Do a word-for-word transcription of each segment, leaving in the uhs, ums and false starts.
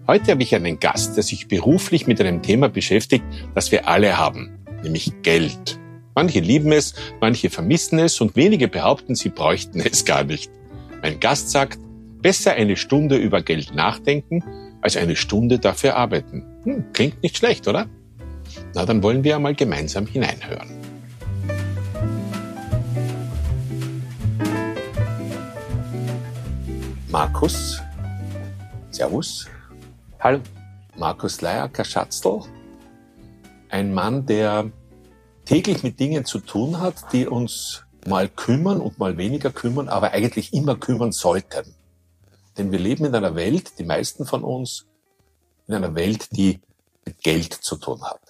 Heute habe ich einen Gast, der sich beruflich mit einem Thema beschäftigt, das wir alle haben, nämlich Geld. Manche lieben es, manche vermissen es und wenige behaupten, sie bräuchten es gar nicht. Mein Gast sagt, besser eine Stunde über Geld nachdenken, als eine Stunde dafür arbeiten. Hm, klingt nicht schlecht, oder? Na, dann wollen wir einmal gemeinsam hineinhören. Markus, servus. Hallo. Markus Leiacker-Schatzl, ein Mann, der täglich mit Dingen zu tun hat, die uns mal kümmern und mal weniger kümmern, aber eigentlich immer kümmern sollten. Denn wir leben in einer Welt, die meisten von uns, in einer Welt, die mit Geld zu tun hat.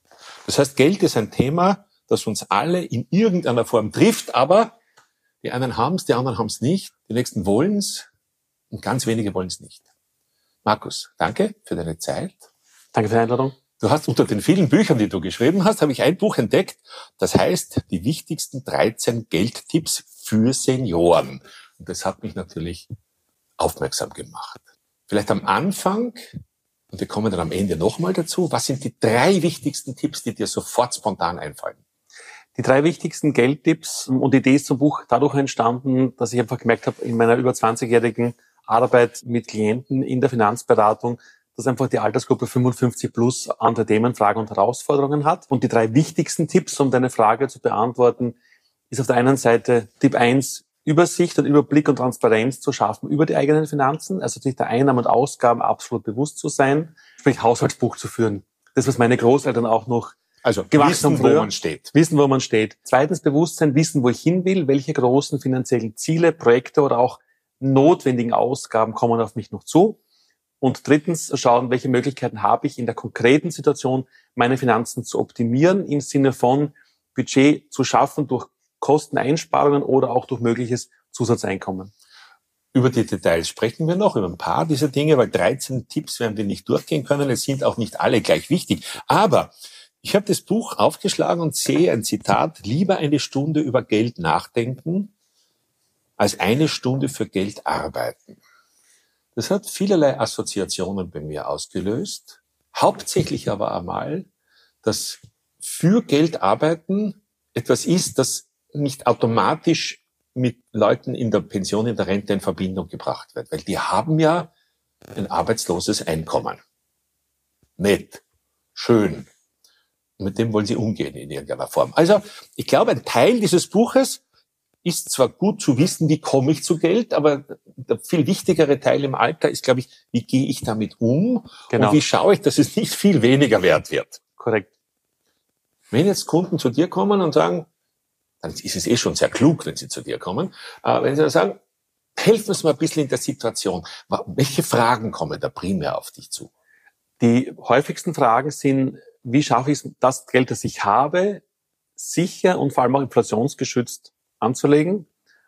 Das heißt, Geld ist ein Thema, das uns alle in irgendeiner Form trifft, aber die einen haben es, die anderen haben es nicht, die nächsten wollen es und ganz wenige wollen es nicht. Markus, danke für deine Zeit. Danke für die Einladung. Du hast unter den vielen Büchern, die du geschrieben hast, habe ich ein Buch entdeckt, das heißt die wichtigsten dreizehn Geldtipps für Senioren. Und das hat mich natürlich aufmerksam gemacht. Vielleicht am Anfang, und wir kommen dann am Ende nochmal dazu, was sind die drei wichtigsten Tipps, die dir sofort spontan einfallen? Die drei wichtigsten Geldtipps, und die Idee ist zum Buch dadurch entstanden, dass ich einfach gemerkt habe, in meiner über zwanzigjährigen Arbeit mit Klienten in der Finanzberatung, dass einfach die Altersgruppe fünfundfünfzig plus andere Themen, Fragen und Herausforderungen hat. Und die drei wichtigsten Tipps, um deine Frage zu beantworten, ist auf der einen Seite Tipp eins, Übersicht und Überblick und Transparenz zu schaffen über die eigenen Finanzen, also sich der Einnahmen und Ausgaben absolut bewusst zu sein, sprich Haushaltsbuch zu führen. Das, was meine Großeltern auch noch Also gemacht wissen, haben früher. wo man steht. Wissen, wo man steht. Zweitens Bewusstsein, wissen, wo ich hin will, welche großen finanziellen Ziele, Projekte oder auch notwendigen Ausgaben kommen auf mich noch zu. Und drittens schauen, welche Möglichkeiten habe ich in der konkreten Situation, meine Finanzen zu optimieren, im Sinne von Budget zu schaffen durch Kosteneinsparungen oder auch durch mögliches Zusatzeinkommen. Über die Details sprechen wir noch, über ein paar dieser Dinge, weil dreizehn Tipps werden wir nicht durchgehen können. Es sind auch nicht alle gleich wichtig. Aber ich habe das Buch aufgeschlagen und sehe ein Zitat, lieber eine Stunde über Geld nachdenken, als eine Stunde für Geld arbeiten. Das hat vielerlei Assoziationen bei mir ausgelöst. Hauptsächlich aber einmal, dass für Geld arbeiten etwas ist, das nicht automatisch mit Leuten in der Pension, in der Rente in Verbindung gebracht wird. Weil die haben ja ein arbeitsloses Einkommen. Nett, schön. Mit dem wollen sie umgehen in irgendeiner Form. Also ich glaube, ein Teil dieses Buches ist zwar gut zu wissen, wie komme ich zu Geld, aber der viel wichtigere Teil im Alter ist, glaube ich, wie gehe ich damit um Genau. Und wie schaue ich, dass es nicht viel weniger wert wird. Korrekt. Wenn jetzt Kunden zu dir kommen und sagen, dann ist es eh schon sehr klug, wenn sie zu dir kommen, aber wenn sie dann sagen, helfen Sie mir ein bisschen in der Situation, welche Fragen kommen da primär auf dich zu? Die häufigsten Fragen sind, wie schaffe ich es, das Geld, das ich habe, sicher und vor allem auch inflationsgeschützt anzulegen,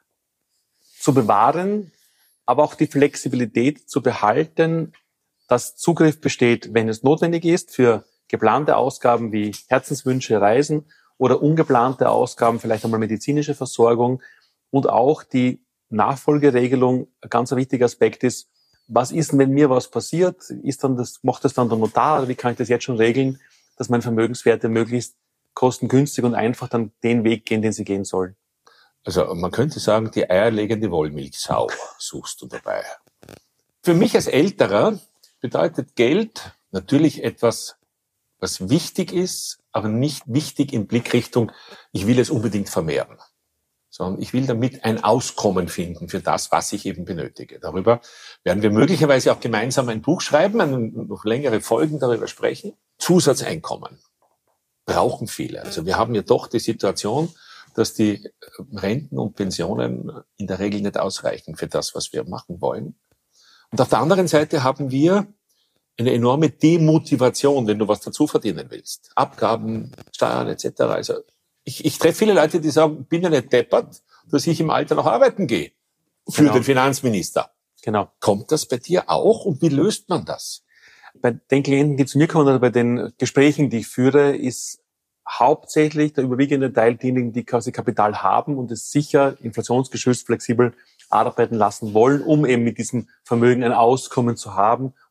zu bewahren, aber auch die Flexibilität zu behalten, dass Zugriff besteht, wenn es notwendig ist, für geplante Ausgaben wie Herzenswünsche, Reisen oder ungeplante Ausgaben, vielleicht einmal medizinische Versorgung und auch die Nachfolgeregelung. Ein ganz wichtiger Aspekt ist, was ist, wenn mir was passiert? Ist dann das, macht das dann der Notar oder wie kann ich das jetzt schon regeln, dass meine Vermögenswerte möglichst kostengünstig und einfach dann den Weg gehen, den sie gehen sollen? Also man könnte sagen, die eierlegende Wollmilchsau suchst du dabei. Für mich als Älterer bedeutet Geld natürlich etwas, was wichtig ist, aber nicht wichtig in Blickrichtung, ich will es unbedingt vermehren, sondern ich will damit ein Auskommen finden für das, was ich eben benötige. Darüber werden wir möglicherweise auch gemeinsam ein Buch schreiben, noch längere Folgen darüber sprechen. Zusatzeinkommen brauchen viele. Also wir haben ja doch die Situation, dass die Renten und Pensionen in der Regel nicht ausreichen für das, was wir machen wollen. Und auf der anderen Seite haben wir eine enorme Demotivation, wenn du was dazu verdienen willst. Abgaben, Steuern et cetera. Also ich, ich treffe viele Leute, die sagen, bin ja nicht deppert, dass ich im Alter noch arbeiten gehe. Für Genau. den Finanzminister. Genau. Kommt das bei dir auch und wie löst man das? Bei den Klienten, die zu mir kommen oder bei den Gesprächen, die ich führe, ist hauptsächlich der überwiegende Teil diejenigen, die quasi Kapital haben und es sicher inflationsgeschützt flexibel arbeiten lassen wollen, um eben mit diesem Vermögen ein Auskommen zu haben und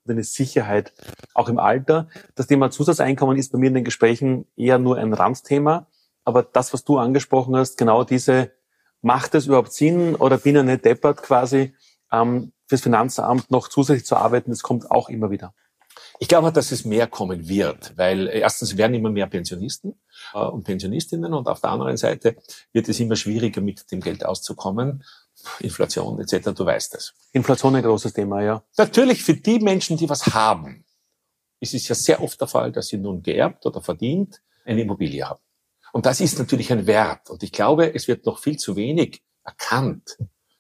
und eine Sicherheit, auch im Alter. Das Thema Zusatzeinkommen ist bei mir in den Gesprächen eher nur ein Randthema. Aber das, was du angesprochen hast, genau diese, macht es überhaupt Sinn oder bin ich nicht deppert quasi, ähm, fürs Finanzamt noch zusätzlich zu arbeiten, das kommt auch immer wieder. Ich glaube, dass es mehr kommen wird, weil erstens werden immer mehr Pensionisten äh, und Pensionistinnen und auf der anderen Seite wird es immer schwieriger, mit dem Geld auszukommen. Inflation et cetera, du weißt es. Inflation ein großes Thema, ja. Natürlich für die Menschen, die was haben, ist es ja sehr oft der Fall, dass sie nun geerbt oder verdient eine Immobilie haben. Und das ist natürlich ein Wert. Und ich glaube, es wird noch viel zu wenig erkannt,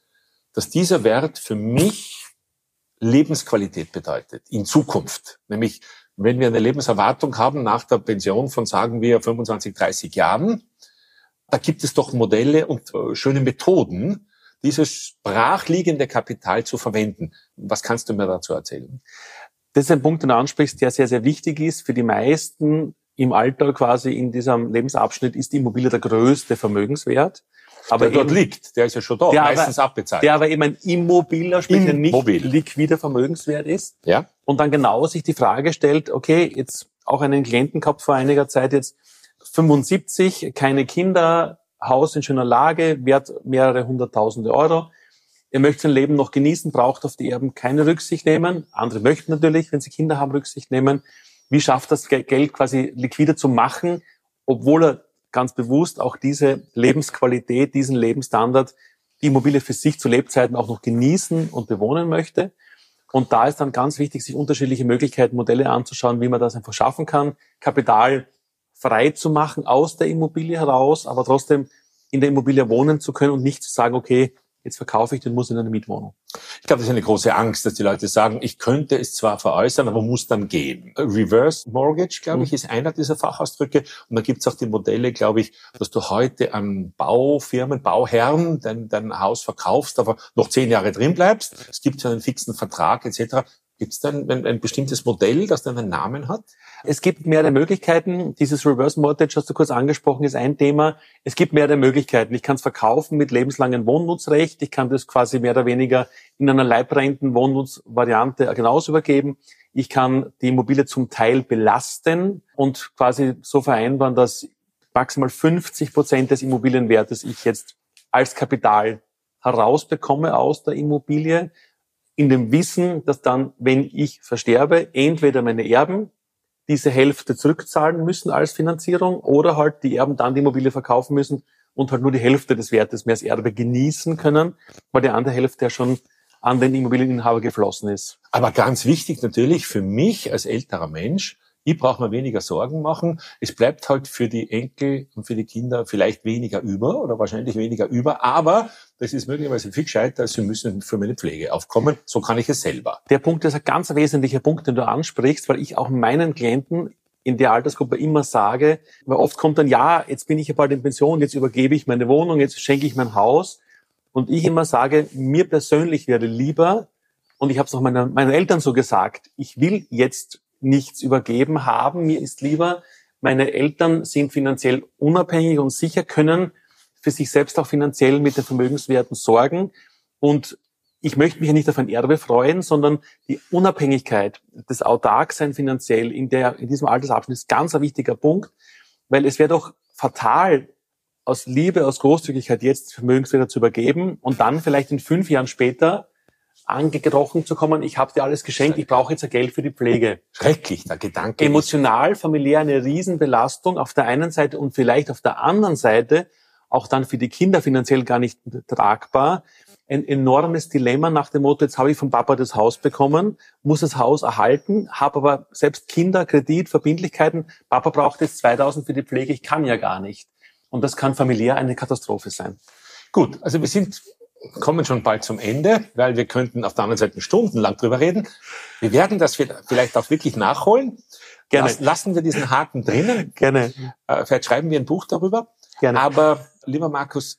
dass dieser Wert für mich Lebensqualität bedeutet, in Zukunft. Nämlich, wenn wir eine Lebenserwartung haben nach der Pension von, sagen wir, fünfundzwanzig, dreißig Jahren, da gibt es doch Modelle und äh, schöne Methoden, dieses brachliegende Kapital zu verwenden. Was kannst du mir dazu erzählen? Das ist ein Punkt, den du ansprichst, der sehr, sehr wichtig ist. Für die meisten im Alter quasi in diesem Lebensabschnitt ist die Immobilie der größte Vermögenswert. Aber der dort eben, liegt, der ist ja schon da, der meistens aber, abbezahlt. Der aber eben ein immobiler, sprich ein nicht Immobil. liquider Vermögenswert ist. Ja. Und dann genau sich die Frage stellt, okay, jetzt auch einen Klienten gehabt vor einiger Zeit, jetzt fünfundsiebzig, keine Kinder, Haus in schöner Lage, wert mehrere hunderttausende Euro. Er möchte sein Leben noch genießen, braucht auf die Erben keine Rücksicht nehmen. Andere möchten natürlich, wenn sie Kinder haben, Rücksicht nehmen. Wie schafft das Geld quasi liquider zu machen, obwohl er ganz bewusst auch diese Lebensqualität, diesen Lebensstandard, die Immobilie für sich zu Lebzeiten auch noch genießen und bewohnen möchte. Und da ist dann ganz wichtig, sich unterschiedliche Möglichkeiten, Modelle anzuschauen, wie man das einfach schaffen kann, Kapital frei zu machen aus der Immobilie heraus, aber trotzdem in der Immobilie wohnen zu können und nicht zu sagen, okay, jetzt verkaufe ich den, muss in eine Mietwohnung. Ich glaube, das ist eine große Angst, dass die Leute sagen, ich könnte es zwar veräußern, aber muss dann gehen. Reverse Mortgage, glaube ich, ist einer dieser Fachausdrücke. Und dann gibt es auch die Modelle, glaube ich, dass du heute an Baufirmen, Bauherren dein, dein Haus verkaufst, aber noch zehn Jahre drin bleibst. Es gibt ja einen fixen Vertrag et cetera. Gibt es dann ein, ein bestimmtes Modell, das dann einen Namen hat? Es gibt mehrere Möglichkeiten. Dieses Reverse Mortgage, hast du kurz angesprochen, ist ein Thema. Es gibt mehrere Möglichkeiten. Ich kann es verkaufen mit lebenslangem Wohnnutzrecht. Ich kann das quasi mehr oder weniger in einer leibrenten Wohnnutzvariante genauso übergeben. Ich kann die Immobilie zum Teil belasten und quasi so vereinbaren, dass maximal fünfzig Prozent des Immobilienwertes ich jetzt als Kapital herausbekomme aus der Immobilie, in dem Wissen, dass dann, wenn ich versterbe, entweder meine Erben diese Hälfte zurückzahlen müssen als Finanzierung oder halt die Erben dann die Immobilie verkaufen müssen und halt nur die Hälfte des Wertes mehr als Erbe genießen können, weil die andere Hälfte ja schon an den Immobilieninhaber geflossen ist. Aber ganz wichtig natürlich für mich als älterer Mensch, ich brauche mir weniger Sorgen machen. Es bleibt halt für die Enkel und für die Kinder vielleicht weniger über oder wahrscheinlich weniger über, aber das ist möglicherweise viel gescheiter, als sie müssen für meine Pflege aufkommen. So kann ich es selber. Der Punkt ist ein ganz wesentlicher Punkt, den du ansprichst, weil ich auch meinen Klienten in der Altersgruppe immer sage, weil oft kommt dann, ja, jetzt bin ich ja bald in Pension, jetzt übergebe ich meine Wohnung, jetzt schenke ich mein Haus. Und ich immer sage, mir persönlich wäre lieber, und ich habe es auch meinen, meinen Eltern so gesagt, ich will jetzt nichts übergeben haben. Mir ist lieber, meine Eltern sind finanziell unabhängig und sicher, können für sich selbst auch finanziell mit den Vermögenswerten sorgen. Und ich möchte mich ja nicht auf ein Erbe freuen, sondern die Unabhängigkeit, das Autarksein finanziell in der, in diesem Altersabschnitt ist ganz ein wichtiger Punkt, weil es wäre doch fatal, aus Liebe, aus Großzügigkeit jetzt Vermögenswerte zu übergeben und dann vielleicht in fünf Jahren später angekrochen zu kommen, ich habe dir alles geschenkt, ich brauche jetzt Geld für die Pflege. Schrecklich, der Gedanke. Emotional, familiär eine Riesenbelastung auf der einen Seite und vielleicht auf der anderen Seite auch dann für die Kinder finanziell gar nicht tragbar. Ein enormes Dilemma nach dem Motto, jetzt habe ich vom Papa das Haus bekommen, muss das Haus erhalten, habe aber selbst Kinder, Kredit, Verbindlichkeiten, Papa braucht jetzt zweitausend für die Pflege, ich kann ja gar nicht. Und das kann familiär eine Katastrophe sein. Gut, also wir sind kommen schon bald zum Ende, weil wir könnten auf der anderen Seite stundenlang drüber reden. Wir werden das vielleicht auch wirklich nachholen. Gerne. Lass, lassen wir diesen Haken drinnen. Gerne. Äh, vielleicht schreiben wir ein Buch darüber. Gerne. Aber, lieber Markus,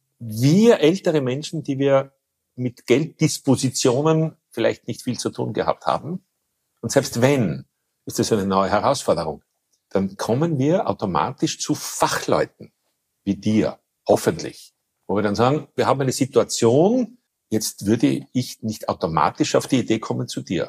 wir ältere Menschen, die wir mit Gelddispositionen vielleicht nicht viel zu tun gehabt haben, und selbst wenn, ist das eine neue Herausforderung, dann kommen wir automatisch zu Fachleuten wie dir, hoffentlich. Wo wir dann sagen, wir haben eine Situation, jetzt würde ich nicht automatisch auf die Idee kommen, zu dir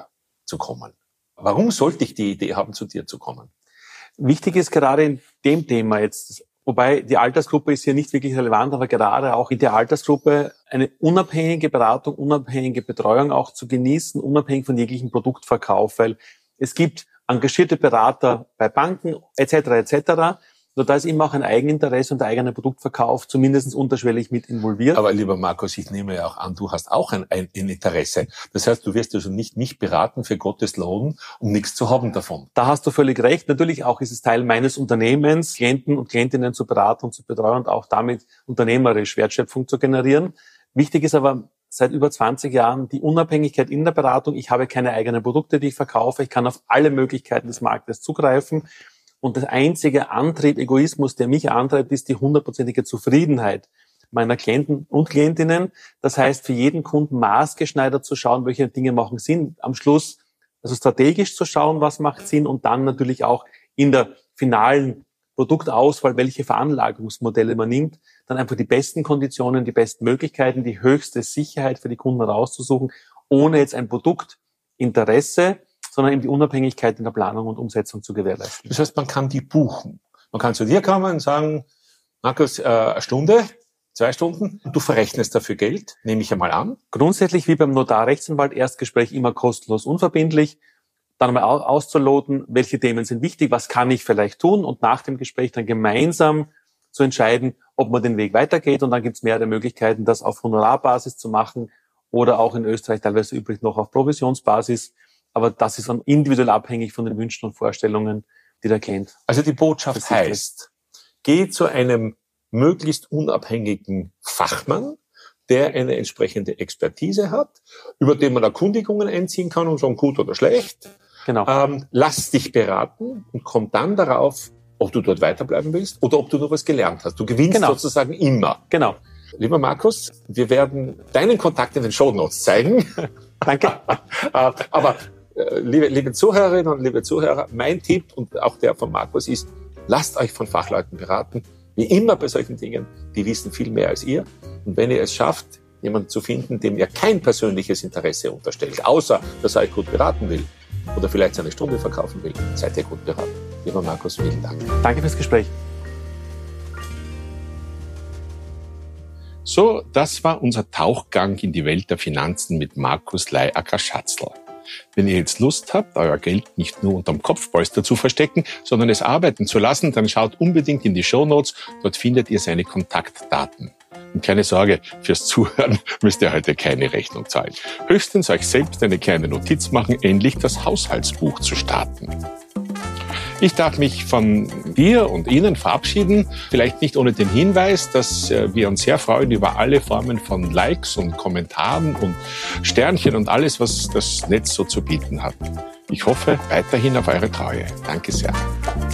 zu kommen? Warum sollte ich die Idee haben, zu dir zu kommen? Wichtig ist gerade in dem Thema jetzt, wobei die Altersgruppe ist hier nicht wirklich relevant, aber gerade auch in der Altersgruppe eine unabhängige Beratung, unabhängige Betreuung auch zu genießen, unabhängig von jeglichem Produktverkauf, weil es gibt engagierte Berater bei Banken et cetera et cetera. Nur da ist immer auch ein Eigeninteresse und der eigene Produktverkauf zumindest unterschwellig mit involviert. Aber lieber Markus, ich nehme ja auch an, du hast auch ein, ein, ein Interesse. Das heißt, du wirst also nicht mich beraten für Gottes Lohn, um nichts zu haben davon. Da hast du völlig recht. Natürlich auch ist es Teil meines Unternehmens, Klienten und Klientinnen zu beraten und zu betreuen und auch damit unternehmerisch Wertschöpfung zu generieren. Wichtig ist aber seit über zwanzig Jahren die Unabhängigkeit in der Beratung. Ich habe keine eigenen Produkte, die ich verkaufe. Ich kann auf alle Möglichkeiten des Marktes zugreifen. Und das einzige Antrieb, Egoismus, der mich antreibt, ist die hundertprozentige Zufriedenheit meiner Klienten und Klientinnen. Das heißt, für jeden Kunden maßgeschneidert zu schauen, welche Dinge machen Sinn. Am Schluss also strategisch zu schauen, was macht Sinn und dann natürlich auch in der finalen Produktauswahl, welche Veranlagungsmodelle man nimmt, dann einfach die besten Konditionen, die besten Möglichkeiten, die höchste Sicherheit für die Kunden rauszusuchen, ohne jetzt ein Produktinteresse, sondern eben die Unabhängigkeit in der Planung und Umsetzung zu gewährleisten. Das heißt, man kann die buchen. Man kann zu dir kommen und sagen, Markus, äh, eine Stunde, zwei Stunden, und du verrechnest dafür Geld, nehme ich einmal an. Grundsätzlich wie beim Notar, Rechtsanwalt, Erstgespräch immer kostenlos, unverbindlich, dann mal auszuloten, welche Themen sind wichtig, was kann ich vielleicht tun und nach dem Gespräch dann gemeinsam zu entscheiden, ob man den Weg weitergeht, und dann gibt es mehrere Möglichkeiten, das auf Honorarbasis zu machen oder auch in Österreich teilweise üblich noch auf Provisionsbasis. Aber das ist dann individuell abhängig von den Wünschen und Vorstellungen, die der Klient. Also die Botschaft heißt, geh zu einem möglichst unabhängigen Fachmann, der eine entsprechende Expertise hat, über den man Erkundigungen einziehen kann und sagen, gut oder schlecht. Genau. Ähm, lass dich beraten und komm dann darauf, ob du dort weiterbleiben willst oder ob du noch was gelernt hast. Du gewinnst genau. sozusagen immer. Genau. Lieber Markus, wir werden deinen Kontakt in den Shownotes zeigen. Danke. Aber Liebe, liebe Zuhörerinnen und liebe Zuhörer, mein Tipp und auch der von Markus ist, lasst euch von Fachleuten beraten. Wie immer bei solchen Dingen, die wissen viel mehr als ihr. Und wenn ihr es schafft, jemanden zu finden, dem ihr kein persönliches Interesse unterstellt, außer dass er euch gut beraten will oder vielleicht seine Stunde verkaufen will, seid ihr gut beraten. Lieber Markus, vielen Dank. Danke fürs Gespräch. So, das war unser Tauchgang in die Welt der Finanzen mit Markus Leiacker-Schatzl. Wenn ihr jetzt Lust habt, euer Geld nicht nur unterm Kopfpolster zu verstecken, sondern es arbeiten zu lassen, dann schaut unbedingt in die Shownotes. Dort findet ihr seine Kontaktdaten. Und keine Sorge, fürs Zuhören müsst ihr heute keine Rechnung zahlen. Höchstens euch selbst eine kleine Notiz machen, endlich das Haushaltsbuch zu starten. Ich darf mich von dir und Ihnen verabschieden, vielleicht nicht ohne den Hinweis, dass wir uns sehr freuen über alle Formen von Likes und Kommentaren und Sternchen und alles, was das Netz so zu bieten hat. Ich hoffe weiterhin auf eure Treue. Danke sehr.